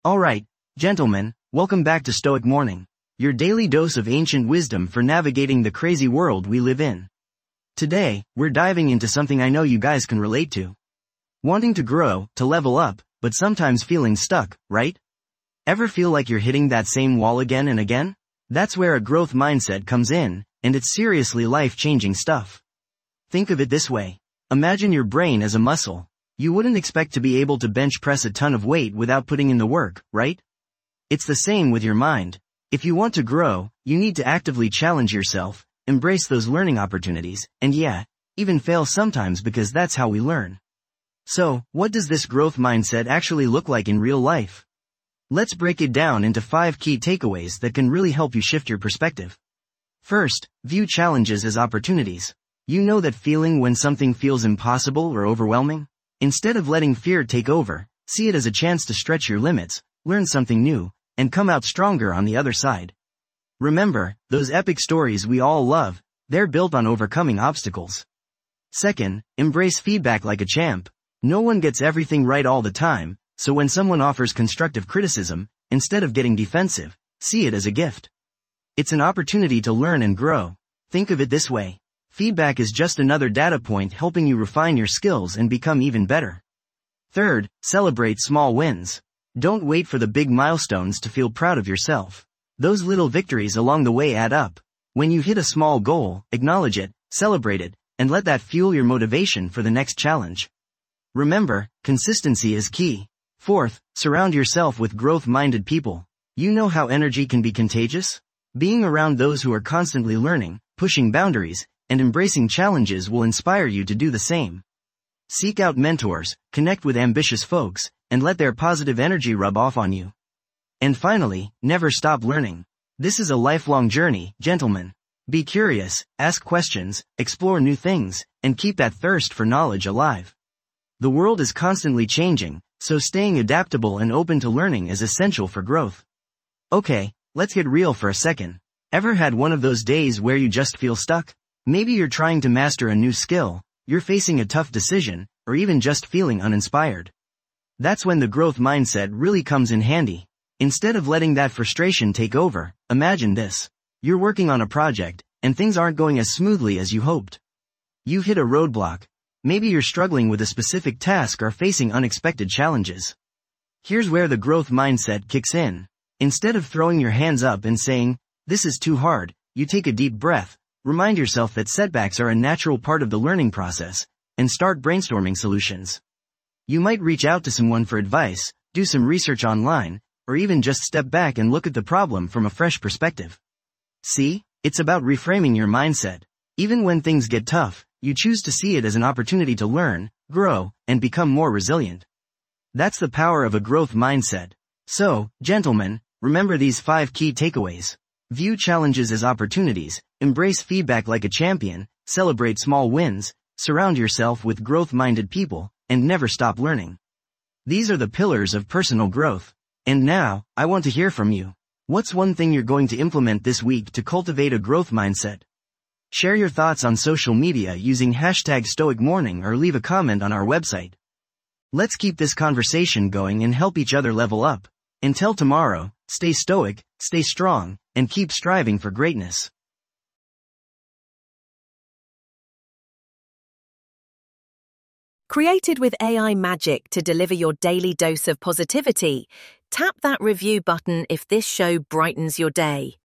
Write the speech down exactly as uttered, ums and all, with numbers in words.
Alright, gentlemen, welcome back to Stoic Morning, your daily dose of ancient wisdom for navigating the crazy world we live in. Today, we're diving into something I know you guys can relate to. Wanting to grow, to level up, but sometimes feeling stuck, right? Ever feel like you're hitting that same wall again and again? That's where a growth mindset comes in, and it's seriously life-changing stuff. Think of it this way. Imagine your brain as a muscle. You wouldn't expect to be able to bench press a ton of weight without putting in the work, right? It's the same with your mind. If you want to grow, you need to actively challenge yourself, embrace those learning opportunities, and yeah, even fail sometimes because that's how we learn. So, what does this growth mindset actually look like in real life? Let's break it down into five key takeaways that can really help you shift your perspective. First, view challenges as opportunities. You know that feeling when something feels impossible or overwhelming? Instead of letting fear take over, see it as a chance to stretch your limits, learn something new, and come out stronger on the other side. Remember, those epic stories we all love, they're built on overcoming obstacles. Second, embrace feedback like a champ. No one gets everything right all the time, so when someone offers constructive criticism, instead of getting defensive, see it as a gift. It's an opportunity to learn and grow. Think of it this way. Feedback is just another data point helping you refine your skills and become even better. Third, celebrate small wins. Don't wait for the big milestones to feel proud of yourself. Those little victories along the way add up. When you hit a small goal, acknowledge it, celebrate it, and let that fuel your motivation for the next challenge. Remember, consistency is key. Fourth, surround yourself with growth-minded people. You know how energy can be contagious? Being around those who are constantly learning, pushing boundaries, and embracing challenges will inspire you to do the same. Seek out mentors, connect with ambitious folks, and let their positive energy rub off on you. And finally, never stop learning. This is a lifelong journey, gentlemen. Be curious, ask questions, explore new things, and keep that thirst for knowledge alive. The world is constantly changing, so staying adaptable and open to learning is essential for growth. Okay, let's get real for a second. Ever had one of those days where you just feel stuck? Maybe you're trying to master a new skill, you're facing a tough decision, or even just feeling uninspired. That's when the growth mindset really comes in handy. Instead of letting that frustration take over, imagine this. You're working on a project, and things aren't going as smoothly as you hoped. You've hit a roadblock. Maybe you're struggling with a specific task or facing unexpected challenges. Here's where the growth mindset kicks in. Instead of throwing your hands up and saying, "This is too hard," you take a deep breath. Remind yourself that setbacks are a natural part of the learning process, and start brainstorming solutions. You might reach out to someone for advice, do some research online, or even just step back and look at the problem from a fresh perspective. See, it's about reframing your mindset. Even when things get tough, you choose to see it as an opportunity to learn, grow, and become more resilient. That's the power of a growth mindset. So, gentlemen, remember these five key takeaways. View challenges as opportunities, embrace feedback like a champion, celebrate small wins, surround yourself with growth-minded people, and never stop learning. These are the pillars of personal growth. And now, I want to hear from you. What's one thing you're going to implement this week to cultivate a growth mindset? Share your thoughts on social media using hashtag Stoic Morning or leave a comment on our website. Let's keep this conversation going and help each other level up. Until tomorrow, stay stoic, stay strong, and keep striving for greatness. Created with A I magic to deliver your daily dose of positivity, tap that review button if this show brightens your day.